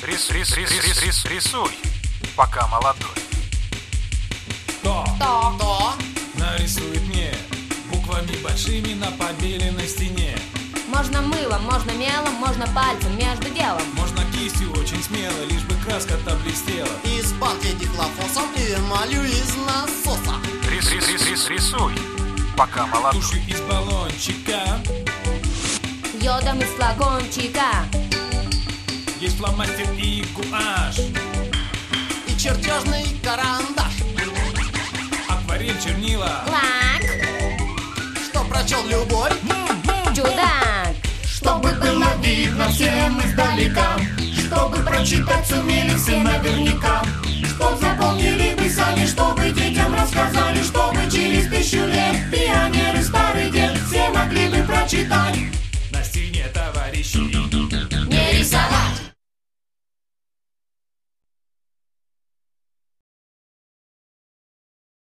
Рисуй, пока молодой. Кто нарисует мне буквами большими на побеленной стене? Можно мылом, можно мелом, можно пальцем между делом. Можно кистью очень смело, лишь бы краска-то блестела. Из банки дихлофосом и эмалью из насоса. Рисуй, пока молодой. Тушью из баллончика. Йодом из флакончика. Есть фломастер и гуашь. И чертежный карандаш. Акварель, чернила. Лак. Что прочел любой? Чудак. Чтобы было видно всем издалека, чтобы прочитать сумели все наверняка, чтоб запомнили вы сами, чтобы детям рассказали, чтобы через 1000 лет пионеры старый дед все могли бы прочитать. На стене, товарищи,